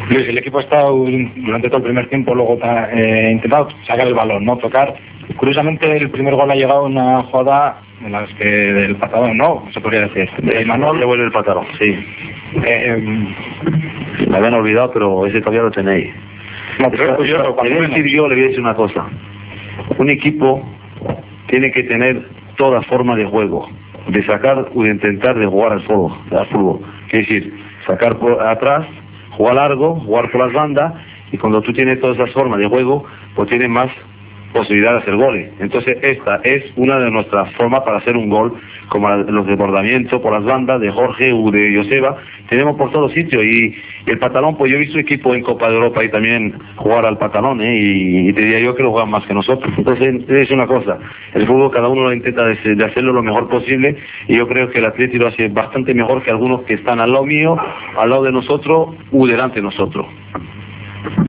Luis, el equipo ha estado durante todo el primer tiempo, luego intentado sacar el balón, no tocar. Curiosamente, el primer gol ha llegado en una jugada en las que del patadón, ¿no? Se podría decir. De Imanol. Le vuelve el patadón, sí. Me habían olvidado, pero ese todavía lo tenéis. No, pero es curioso. Le voy a decir yo, le voy a decir una cosa. Un equipo tiene que tener toda forma de juego, de sacar o de intentar de jugar al fútbol. Es decir, sacar por atrás, jugar largo, jugar por las bandas, y cuando tú tienes todas esas formas de juego, pues tienes más posibilidad de hacer goles. Entonces esta es una de nuestras formas para hacer un gol, como los desbordamientos por las bandas de Jorge o de Joseba, tenemos por todos sitios. Y el patalón, pues yo he visto equipo en Copa de Europa y también jugar al patalón, y te diría yo que lo juegan más que nosotros. Entonces es una cosa, el fútbol cada uno lo intenta de hacerlo lo mejor posible, y yo creo que el Atleti lo hace bastante mejor que algunos que están al lado mío, al lado de nosotros o delante de nosotros.